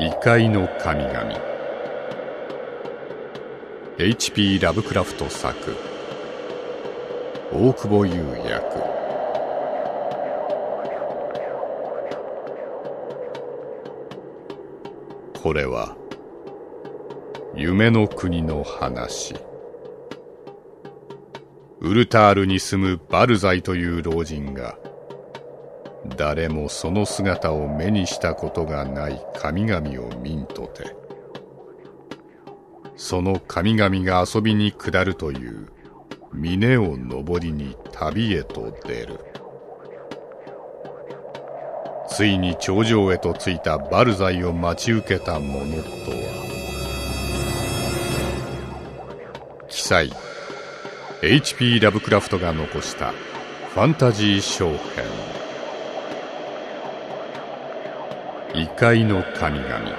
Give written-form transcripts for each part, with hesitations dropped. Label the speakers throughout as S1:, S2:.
S1: 異界の神々。 H.P. ラブクラフト作、大久保優役。これは夢の国の話。ウルタールに住むバルザイという老人が、誰もその姿を目にしたことがない神々を見んとて、その神々が遊びに下るという峰を登りに旅へと出る。ついに頂上へと着いたバルザイを待ち受けたものとは、奇才 H.P. ラブクラフトが残したファンタジー小編、異界の神々。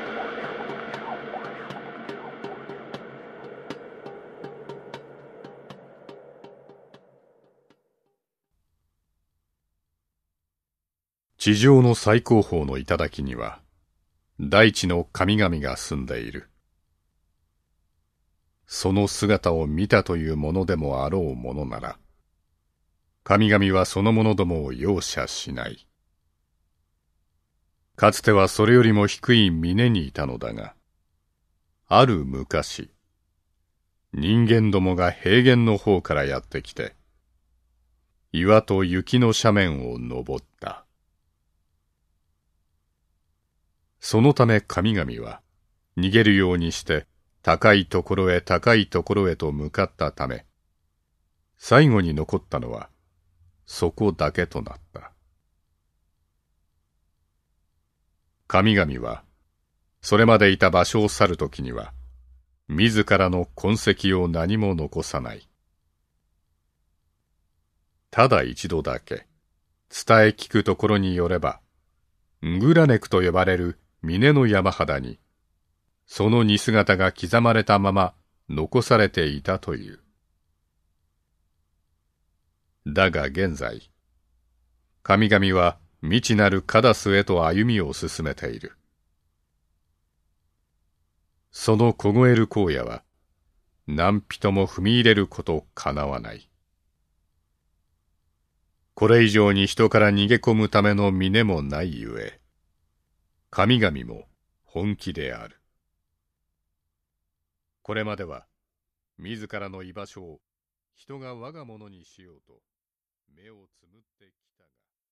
S1: 地上の最高峰の頂には大地の神々が住んでいる。その姿を見たというものでもあろうものなら、神々はその者どもを容赦しない。かつてはそれよりも低い峰にいたのだが、ある昔、人間どもが平原の方からやってきて、岩と雪の斜面を登った。そのため神々は逃げるようにして高いところへ高いところへと向かったため、最後に残ったのはそこだけとなった。神々はそれまでいた場所を去るときには自らの痕跡を何も残さない。ただ一度だけ伝え聞くところによれば、ングラネクと呼ばれる峰の山肌にその似姿が刻まれたまま残されていたという。だが現在、神々は未知なるカダスへと歩みを進めている。その凍える荒野は何人も踏み入れることかなわない。これ以上に人から逃げ込むための峰もないゆえ、神々も本気である。これまでは自らの居場所を人が我が物にしようと目をつむってきたが、